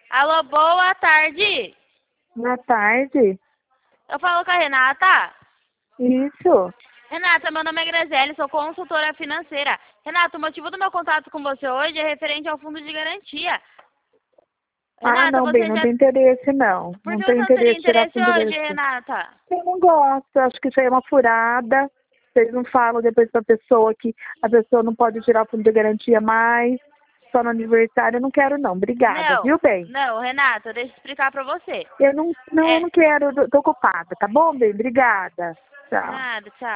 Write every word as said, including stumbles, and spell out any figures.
Alô, boa tarde. Boa tarde. Eu falo com a Renata. Isso. Renata, meu nome é Graziele, sou consultora financeira. Renata, o motivo do meu contato com você hoje é referente ao fundo de garantia. Ah, Renata, não, bem, você não já... tem interesse, não. Por Não que você tenho não teria interesse em tirar interesse fundo de hoje, garantia. Renata? Eu não gosto, acho que isso aí é uma furada. Vocês não falam depois pra pessoa que a pessoa não pode tirar fundo de garantia mais, só no aniversário. Eu não quero, não. Obrigada, Não, viu, bem? não, Renata, deixa eu explicar pra você. Eu não, não, eu É, não quero, tô ocupada, tá bom, bem? Obrigada. Tchau. nada, tchau.